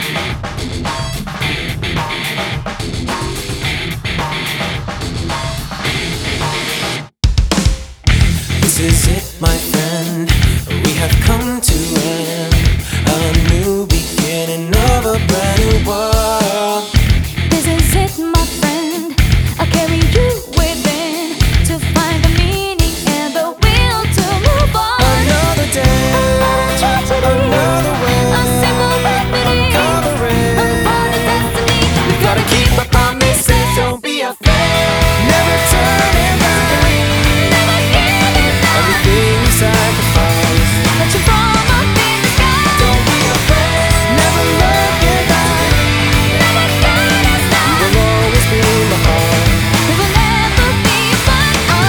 This is it, my friend. We have come to end a new beginning of a brand new world. This is it, my friend. I'll carry you within to find the meaning and the will to move on. Another day, Another tragedy, another way, a simple remedy, uncovering unfolded destiny. We gotta keep our promises, don't be afraid. Never turning back. Never giving up. Everything we sacrifice, Touching from up in the sky. don't be afraid. Never looking back. Never gonna stop. You will always be my heart. We will never be apart. I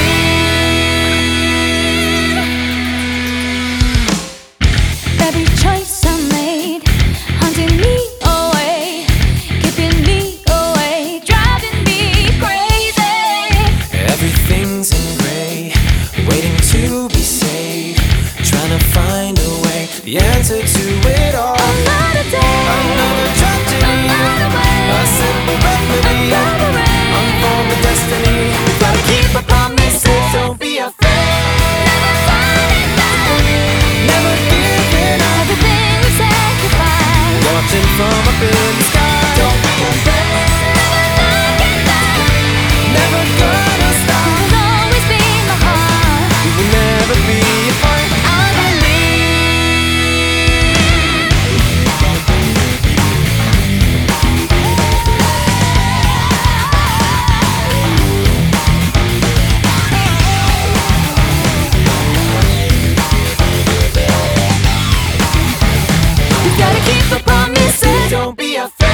believe. Every choice I made, hunting me away, keeping me away, driving me crazy. Everything's in gray, waiting to be saved, trying to find a way, the answer to it all. Another day, Another tragedy, another way, a simple remedy, another way. unfolded destiny. We gotta keep our promises, don't be afraid. Never turning back. Never giving up, Everything we sacrifice. watching from up in the sky. Don't be afraid, Never looking back. never gonna stop. You will always be my heart. We will never be apart. I believe. We gotta keep the promises. Don't be afraid.